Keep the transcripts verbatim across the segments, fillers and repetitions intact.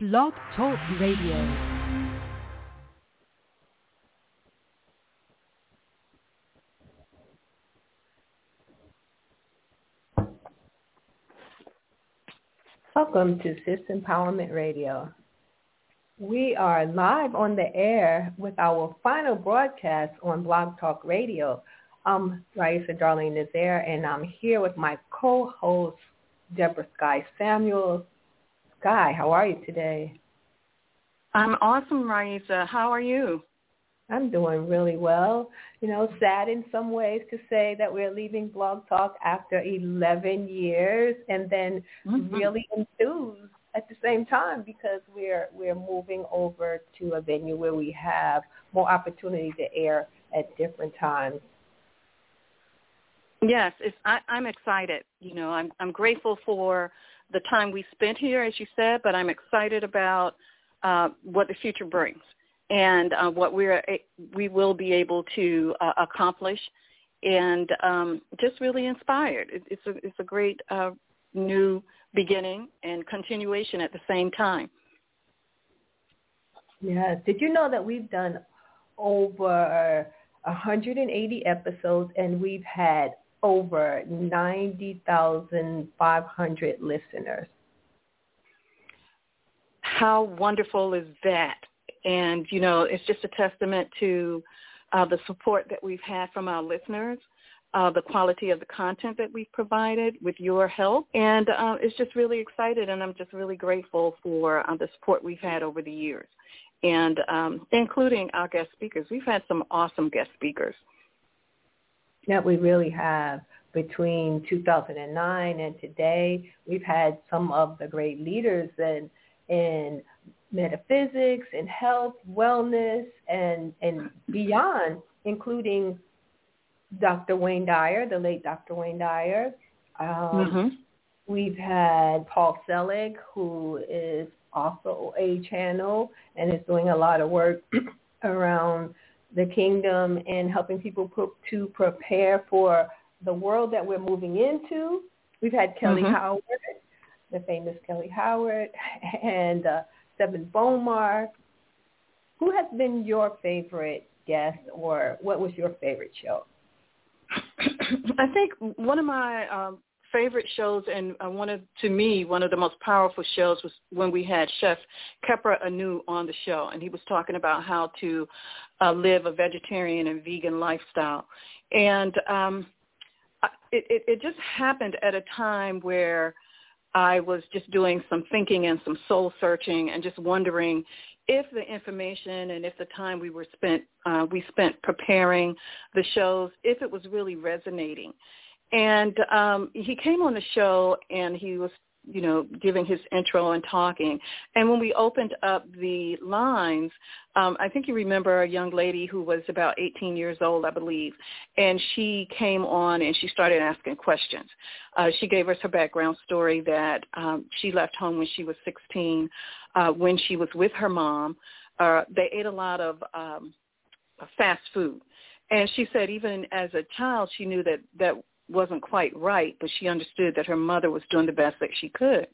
Blog Talk Radio. Welcome to Sis Empowerment Radio. We are live on the air with our final broadcast on Blog Talk Radio. I'm Raisa Darlene Nazaire, and I'm here with my co-host, Deborah Sky Samuels. Sky, how are you today? I'm awesome, Raisa. How are you? I'm doing really well. You know, sad in some ways to say that we're leaving Blog Talk after eleven years, and then mm-hmm. really enthused at the same time because we're we're moving over to a venue where we have more opportunity to air at different times. Yes, it's, I, I'm excited. You know, I'm I'm grateful for the time we spent here, as you said, but I'm excited about uh, what the future brings. And uh, what we're we will be able to uh, accomplish, and um, just really inspired. It, it's a it's a great uh, new beginning and continuation at the same time. Yes. Did you know that we've done over one hundred eighty episodes, and we've had over ninety thousand five hundred listeners? How wonderful is that? And, you know, it's just a testament to uh, the support that we've had from our listeners, uh, the quality of the content that we've provided with your help. And uh, it's just really excited, and I'm just really grateful for uh, the support we've had over the years, and um, including our guest speakers. We've had some awesome guest speakers. Yeah, we really have. Between two thousand nine and today, we've had some of the great leaders in, in metaphysics and health, wellness, and, and beyond, including Doctor Wayne Dyer, the late Doctor Wayne Dyer. Um, mm-hmm. We've had Paul Selig, who is also a channel and is doing a lot of work around the kingdom and helping people pro- to prepare for the world that we're moving into. We've had Kelly mm-hmm. Howard, the famous Kelly Howard, and uh, Seven Bomar. Who has been your favorite guest, or what was your favorite show? I think one of my um, favorite shows, and uh, one of, to me, one of the most powerful shows was when we had Chef Kepra Anu on the show, and he was talking about how to uh, live a vegetarian and vegan lifestyle. And um, it, it, it just happened at a time where I was just doing some thinking and some soul searching and just wondering if the information and if the time we were spent, uh, we spent preparing the shows, if it was really resonating. And um, he came on the show and he was, you know, giving his intro and talking. And when we opened up the lines, um, I think you remember a young lady who was about eighteen years old, I believe, and she came on and she started asking questions. Uh, she gave us her background story that um, she left home when she was sixteen, uh, when she was with her mom. Uh, they ate a lot of um, fast food. And she said even as a child, she knew that that wasn't quite right, but she understood that her mother was doing the best that she could.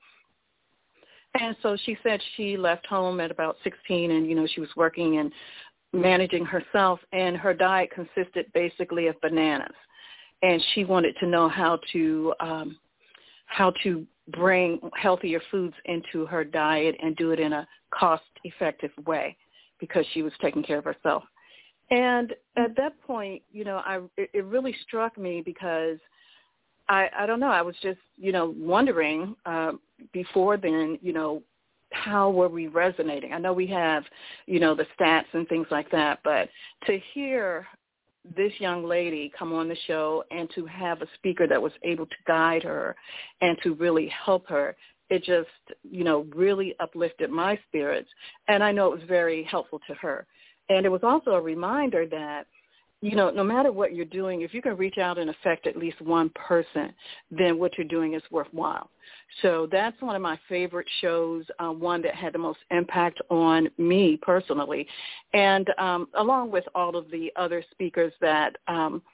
And so she said she left home at about sixteen, and, you know, she was working and managing herself, and her diet consisted basically of bananas. And she wanted to know how to um, how to bring healthier foods into her diet and do it in a cost-effective way because she was taking care of herself. And at that point, you know, I it, it really struck me because I, I don't know, I was just, you know, wondering uh, before then, you know, how were we resonating? I know we have, you know, the stats and things like that, but to hear this young lady come on the show and to have a speaker that was able to guide her and to really help her, it just, you know, really uplifted my spirits. And I know it was very helpful to her. And it was also a reminder that, you know, no matter what you're doing, if you can reach out and affect at least one person, then what you're doing is worthwhile. So that's one of my favorite shows, uh, one that had the most impact on me personally. And um, along with all of the other speakers that um,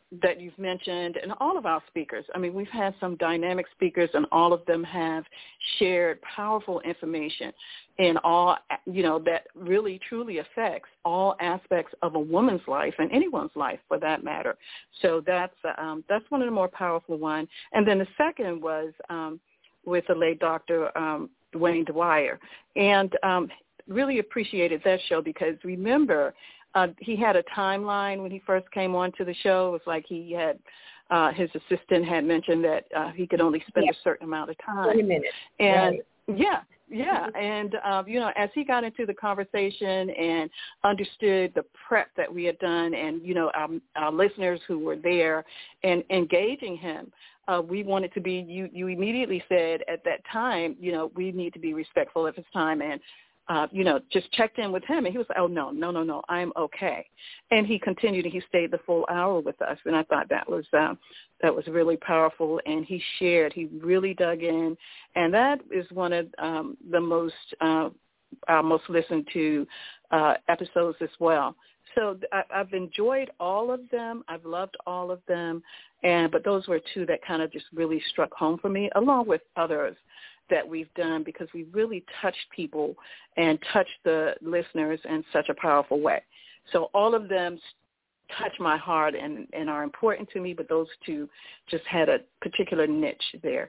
that you've mentioned, and all of our speakers. I mean, we've had some dynamic speakers, and all of them have shared powerful information in all, you know, that really truly affects all aspects of a woman's life and anyone's life for that matter. So that's um, that's one of the more powerful ones. And then the second was um, with the late Doctor Um, Wayne Dwyer, and um, really appreciated that show because remember, Uh, he had a timeline when he first came on to the show. It was like he had, uh, his assistant had mentioned that uh, he could only spend yeah. a certain amount of time. twenty minutes. And right. yeah, yeah. And, uh, you know, as he got into the conversation and understood the prep that we had done and, you know, our, our listeners who were there and engaging him, uh, we wanted to be, you, you immediately said at that time, you know, we need to be respectful of his time and, Uh, you know, just checked in with him, and he was like, oh, no, no, no, no, I'm okay. And he continued, and he stayed the full hour with us, and I thought that was uh, that was really powerful, and he shared. He really dug in, and that is one of um, the most, uh, our most listened to uh, episodes as well. So I, I've enjoyed all of them. I've loved all of them, and but those were two that kind of just really struck home for me, along with others that we've done because we really touched people and touched the listeners in such a powerful way. So all of them touch my heart and, and are important to me, but those two just had a particular niche there.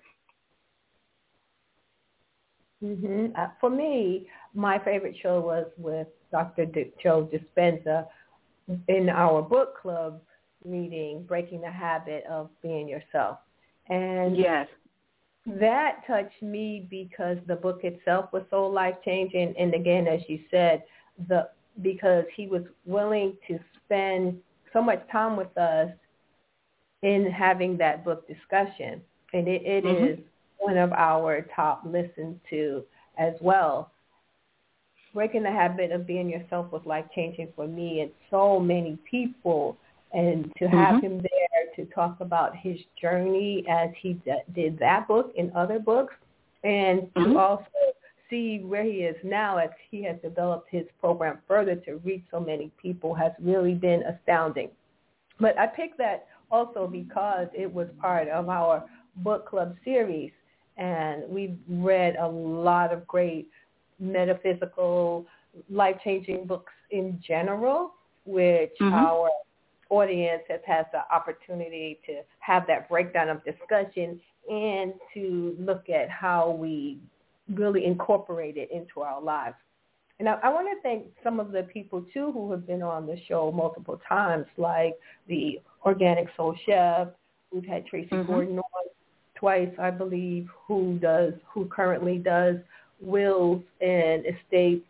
Mm-hmm. Uh, for me, my favorite show was with Doctor D- Joe Dispenza in our book club meeting, Breaking the Habit of Being Yourself. And yes. that touched me because the book itself was so life-changing. And again, as you said, the because he was willing to spend so much time with us in having that book discussion. And it, it mm-hmm. is one of our top listened to as well. Breaking the Habit of Being Yourself was life-changing for me and so many people. And to have mm-hmm. him there to talk about his journey as he d- did that book and other books, and mm-hmm. to also see where he is now as he has developed his program further to reach so many people has really been astounding. But I picked that also because it was part of our book club series, and we've read a lot of great metaphysical, life-changing books in general, which mm-hmm. our audience has had the opportunity to have that breakdown of discussion and to look at how we really incorporate it into our lives. And I, I want to thank some of the people, too, who have been on the show multiple times, like the Organic Soul Chef. We've had Tracy mm-hmm. Gordon on twice, I believe, who does, who currently does wills and estates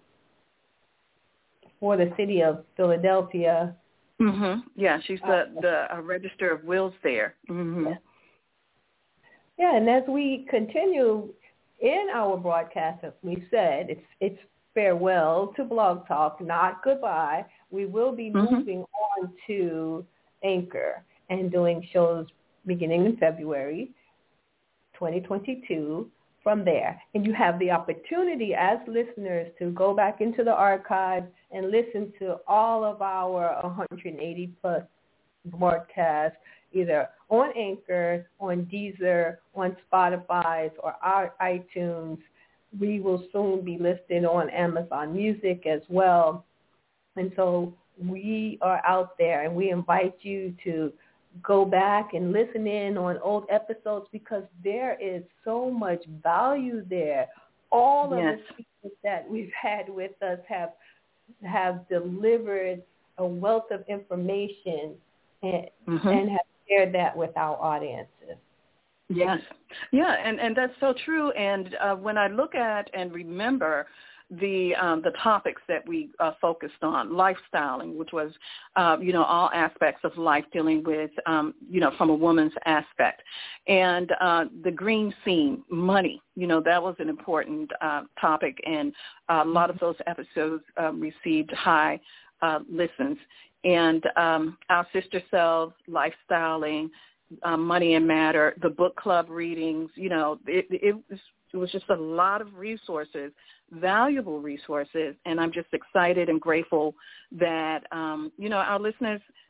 for the city of Philadelphia. Mm-hmm. Yeah, she's the, the uh, register of wills there. Mm-hmm. Yeah. yeah, and as we continue in our broadcast, as we said, it's it's farewell to Blog Talk, not goodbye. We will be mm-hmm. moving on to Anchor and doing shows beginning in February twenty twenty-two from there. And you have the opportunity as listeners to go back into the archives and listen to all of our one hundred eighty plus broadcasts, either on Anchor, on Deezer, on Spotify, or our iTunes. We will soon be listed on Amazon Music as well. And so we are out there, and we invite you to go back and listen in on old episodes because there is so much value there. All of yes. the speakers that we've had with us have have delivered a wealth of information and, mm-hmm. and have shared that with our audiences. Yes. Yeah, and, and that's so true. And uh, when I look at and remember the um, the topics that we uh, focused on, lifestyling, which was, uh, you know, all aspects of life dealing with, um, you know, from a woman's aspect. And uh, the green scene, money, you know, that was an important uh, topic. And a lot of those episodes uh, received high uh, listens. And um, our sister selves, lifestyling, uh, Money and Matter, the book club readings, you know, it, it was It was just a lot of resources, valuable resources, and I'm just excited and grateful that, um, you know, our listeners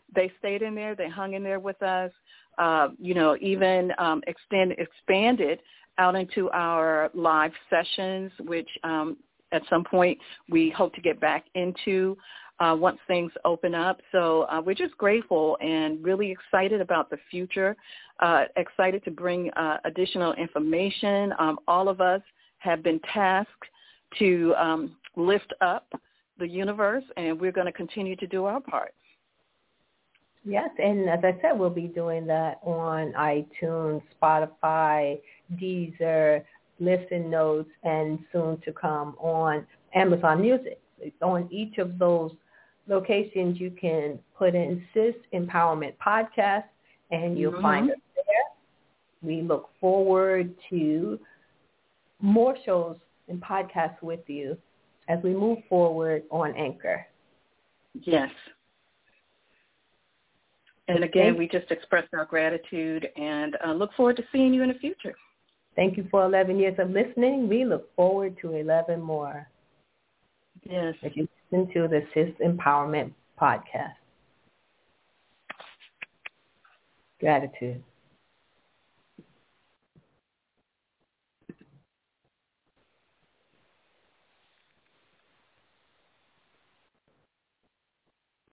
they stayed in there. They hung in there with us, uh, you know, even um, extend, expanded out into our live sessions, which um, at some point we hope to get back into uh, once things open up. So uh, we're just grateful and really excited about the future, uh, excited to bring uh, additional information. Um, all of us have been tasked to um, lift up the universe, and we're going to continue to do our part. Yes, and as I said, we'll be doing that on iTunes, Spotify, Deezer, Listen Notes, and soon to come on Amazon Music. On each of those locations, you can put in Sis Empowerment Podcast, and you'll mm-hmm. find us there. We look forward to more shows and podcasts with you as we move forward on Anchor. Yes. And again, we just express our gratitude and uh, look forward to seeing you in the future. Thank you for eleven years of listening. We look forward to eleven more. Yes. If you listen to the Sis Empowerment Podcast. Gratitude.